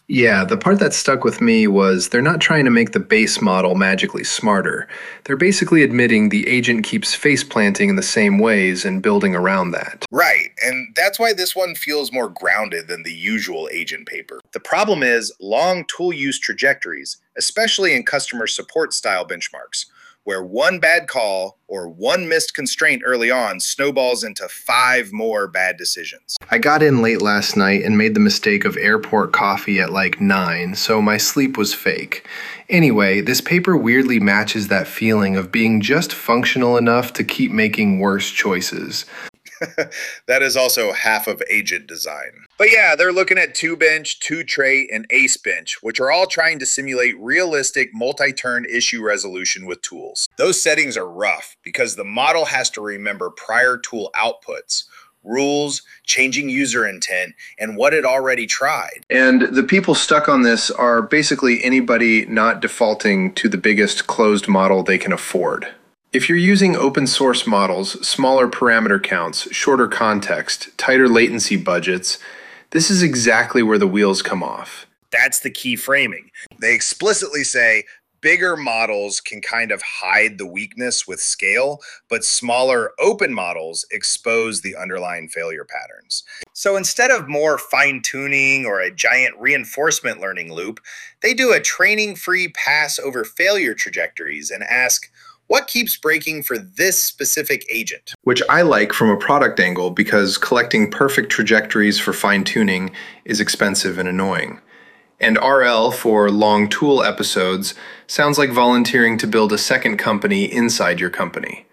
Yeah, the part that stuck with me was they're not trying to make the base model magically smarter. They're basically admitting the agent keeps face planting in the same ways and building around that. Right, and that's why this one feels more grounded than the usual agent paper. The problem is long tool use trajectories, especially in customer support style benchmarks, where one bad call or one missed constraint early on snowballs into five more bad decisions. I got in late last night and made the mistake of airport coffee at like 9, so my sleep was fake. Anyway, this paper weirdly matches that feeling of being just functional enough to keep making worse choices. That is also half of agent design. But yeah, they're looking at two bench, two trait, and ace bench, which are all trying to simulate realistic multi-turn issue resolution with tools. Those settings are rough because the model has to remember prior tool outputs, rules, changing user intent, and what it already tried. And the people stuck on this are basically anybody not defaulting to the biggest closed model they can afford. If you're using open source models, smaller parameter counts, shorter context, tighter latency budgets, this is exactly where the wheels come off. That's the key framing. They explicitly say bigger models can kind of hide the weakness with scale, but smaller open models expose the underlying failure patterns. So instead of more fine tuning or a giant reinforcement learning loop, they do a training free pass over failure trajectories and ask, what keeps breaking for this specific agent? Which I like from a product angle because collecting perfect trajectories for fine tuning is expensive and annoying. And RL for long tool episodes sounds like volunteering to build a second company inside your company.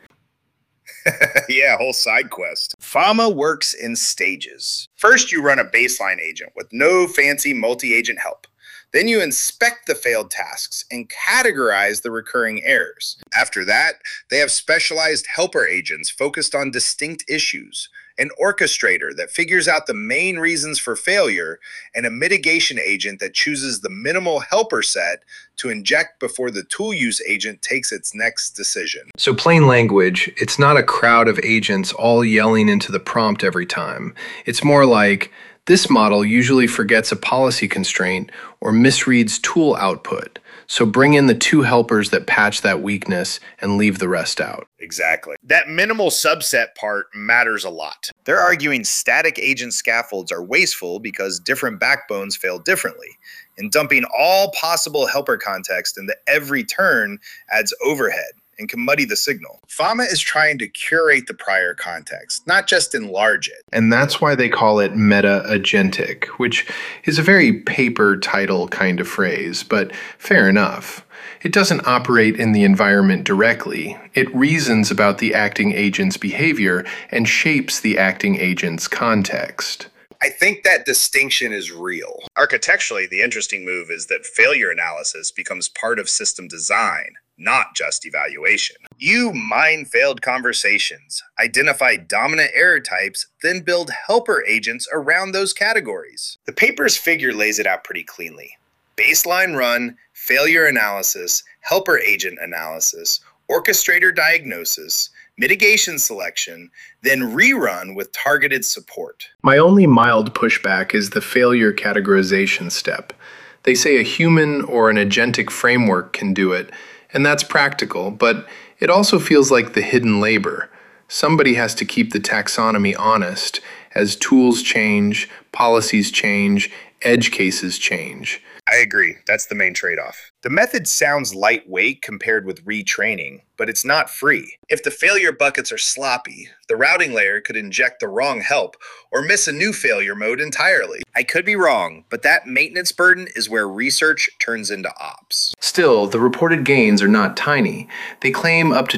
Yeah, whole side quest. Fama works in stages. First, you run a baseline agent with no fancy multi-agent help. Then you inspect the failed tasks and categorize the recurring errors. After that, they have specialized helper agents focused on distinct issues, an orchestrator that figures out the main reasons for failure, and a mitigation agent that chooses the minimal helper set to inject before the tool use agent takes its next decision. So, plain language, it's not a crowd of agents all yelling into the prompt every time. It's more like, this model usually forgets a policy constraint or misreads tool output, so bring in the two helpers that patch that weakness and leave the rest out. Exactly. That minimal subset part matters a lot. They're arguing static agent scaffolds are wasteful because different backbones fail differently, and dumping all possible helper context into every turn adds overhead and can muddy the signal. Fama is trying to curate the prior context, not just enlarge it. And that's why they call it meta-agentic, which is a very paper title kind of phrase, but fair enough. It doesn't operate in the environment directly. It reasons about the acting agent's behavior and shapes the acting agent's context. I think that distinction is real. Architecturally, the interesting move is that failure analysis becomes part of system design, not just evaluation. You mine failed conversations, identify dominant error types, then build helper agents around those categories. The paper's figure lays it out pretty cleanly. Baseline run, failure analysis, helper agent analysis, orchestrator diagnosis, mitigation selection, then rerun with targeted support. My only mild pushback is the failure categorization step. They say a human or an agentic framework can do it, and that's practical, but it also feels like the hidden labor. Somebody has to keep the taxonomy honest as tools change, policies change, edge cases change. I agree. That's the main trade-off. The method sounds lightweight compared with retraining, but it's not free. If the failure buckets are sloppy, the routing layer could inject the wrong help or miss a new failure mode entirely. I could be wrong, but that maintenance burden is where research turns into ops. Still, the reported gains are not tiny. They claim up to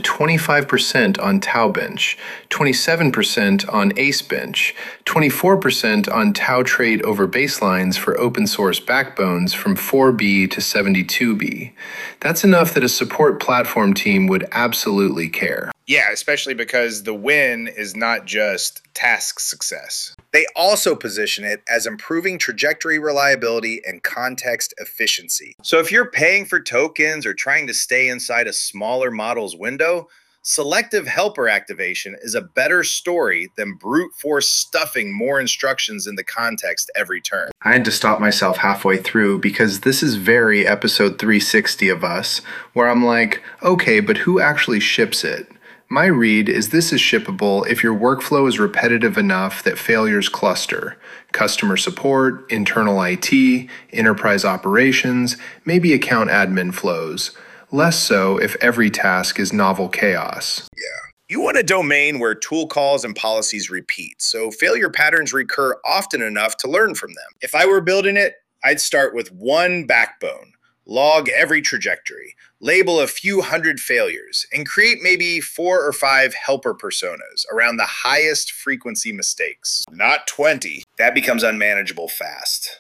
25% on Tau Bench, 27% on Ace Bench, 24% on Tau trait over baselines for open source backbones from 4B to 72B. That's enough that a support platform team would absolutely care. Yeah, especially because the win is not just task success. They also position it as improving trajectory reliability and context efficiency. So if you're paying for tokens or trying to stay inside a smaller model's window, Selective helper activation is a better story than brute force stuffing more instructions into context every turn. I had to stop myself halfway through because this is very episode 360 of us, where I'm like, okay, but who actually ships it? My read is this is shippable if your workflow is repetitive enough that failures cluster. Customer support, internal IT, enterprise operations, maybe account admin flows. Less so if every task is novel chaos. Yeah. You want a domain where tool calls and policies repeat, so failure patterns recur often enough to learn from them. If I were building it, I'd start with one backbone, log every trajectory, label a few hundred failures, and create maybe 4 or 5 helper personas around the highest frequency mistakes. Not 20. That becomes unmanageable fast.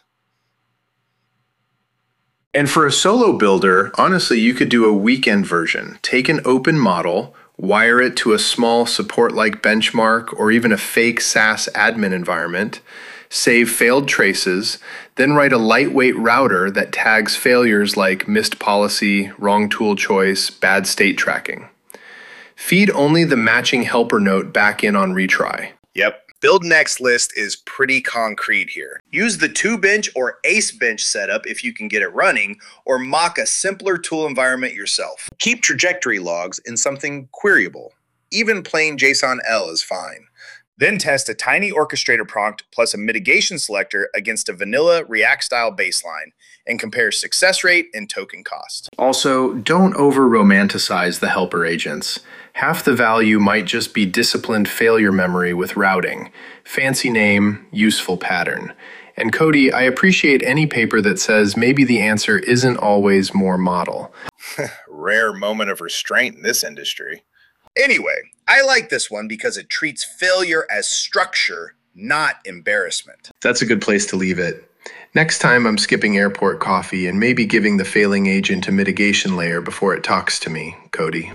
And for a solo builder, honestly, you could do a weekend version. Take an open model, wire it to a small support-like benchmark or even a fake SaaS admin environment, save failed traces, then write a lightweight router that tags failures like missed policy, wrong tool choice, bad state tracking. Feed only the matching helper note back in on retry. Yep. Build next list is pretty concrete here. Use the 2bench or AceBench setup if you can get it running, or mock a simpler tool environment yourself. Keep trajectory logs in something queryable. Even plain JSON-L is fine. Then test a tiny orchestrator prompt plus a mitigation selector against a vanilla React-style baseline and compare success rate and token cost. Also, don't over-romanticize the helper agents. Half the value might just be disciplined failure memory with routing. Fancy name, useful pattern. And Cody, I appreciate any paper that says maybe the answer isn't always more model. Rare moment of restraint in this industry. Anyway, I like this one because it treats failure as structure, not embarrassment. That's a good place to leave it. Next time I'm skipping airport coffee and maybe giving the failing agent a mitigation layer before it talks to me, Cody.